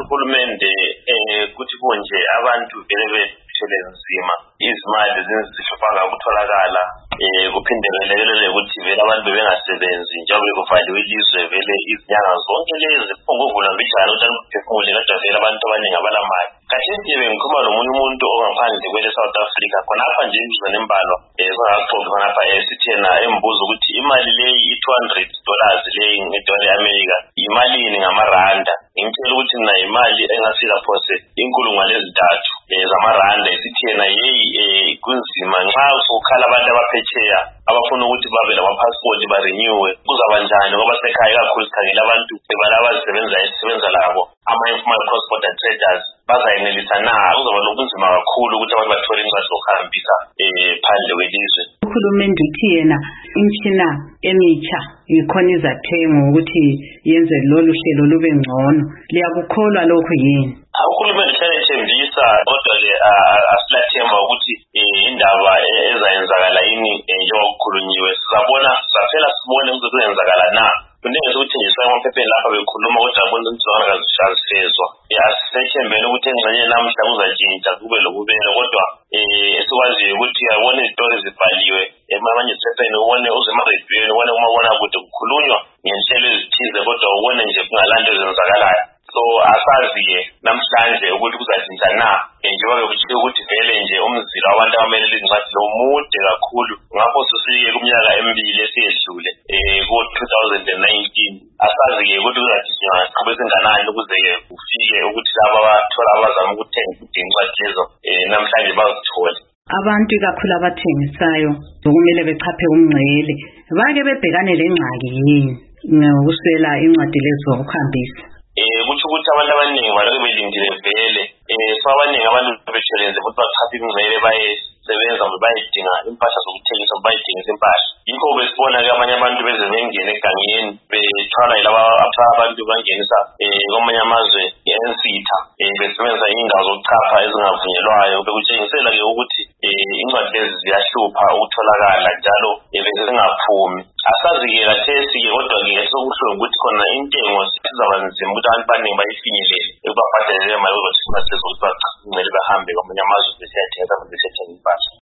uhulumende kuthi konje abantu vele bethele nzima izimali zizishofanga ukutholakala kuphinde belekelele ukuthi vele abantu bengasebenzi njengoba kuvaliwe ilizwe vele izinyanga zonke lezi okuvula mbijana ukuthi ukuphefumule kodwa vele abantu abaningi abalamali. Khathesi bengikhuluma nomunye umuntu ongaphandle kwele South Africa khonapha nje imizweni embalwa zingakaxoxi khonapha sithena embuza ukuthi imali leyi $200 leyi ngedola le-America yimalini ngamaranda. Ngimtshela ukuthi mina imali engasika phose 3,000 zamaranda. Sithena yeyi kunzima nxa sokhala abantu abaphetsheya abafuna ukuthi babe lama-passport barenewe kuzaba njani ngoba sekhaya kakhulu sikhangela abantu sebenza labo ama-informal cross-border traders bazayenelisa na? Kuzoba lokunzima kakhulu ukuthi abantu bathole incwadi zokuhambisa phandle kwelizwe. Uhulumende uthi yena imtshina emitsha ikhona izathengwa ukuthi yenze lolu hlelo lube ngcono. Liyakukholwa lokho yini? Uhulumende uthembisa kodwa ke asilathemba ukuthi indaba ezayenzakala yini njengokukhulunyiwe. Sizabona sizaphela sibone kuzokuyenzakala na. Kuningi sokuthenjiswa emaphepheni lapha bekhuluma ukuthi abona umsizwana kazishazisezwa. Sithembele ukuthi engxenye namhla kuzatshintsha kube lokubele kodwa esikwaziyo ukuthi uyabona izitori zibhaliwe amanye isepeni ubone uzemarediyweni ubone kumabonakude kukhulunywa ngenhlelo ezithize kodwa ubone nje kungalanto ezenzakalayo. So asazi-ke namhlanje ukuthi kuzatshintsha na njengoba bekutshiwo ukuthi vele nje umzila wabantu abamelele izincwadi lo mude kakhulu ngapho sesifike kuminyaka emibili esiyedlule ku-2019. Asazi-ke ukuthi kuzatshintsha isikhathi esinganani ukuze-ke kufike ukuthi laba abathola abazama ukuthenga incwadi lezo namhlanje bazithole. Abantu kakhulu abathengisayo kumele bechaphe umngcele bake bebhekane lengxaki yini ngokuswela incwadi lezo zokuhambisa. Kuthi ukuthi abantu abaningi balokhu belindile vele so abaningi abantu betshelenze ukuthi bachaphe ingcele bayesebenza bayedinga impahla zokuthengisa bayedingisa impahla. Yikho besibona-ke abanye abantu beze bengene egangeni bethwala yilaba abantu bangenisa kwamanye amazwe ensitha besebenzisa indawo zokuchapha ezingavunyelwayo. Bekutshengisela-ke ukuthi incwadi lezi ziyahlupha ukutholakala njalo bezingaphumi. Asazi-ke khathesi-ke kodwa-ke sokuhlungu ukuthi khona intengo sizaba nzima ukuthi abantu abaningi bayifinyelele ekubabhadalele imali ukuthi incwadi lezo ukuthi bachaphe ingcele bahambe kwamanye amazwe besiyathenga impahla.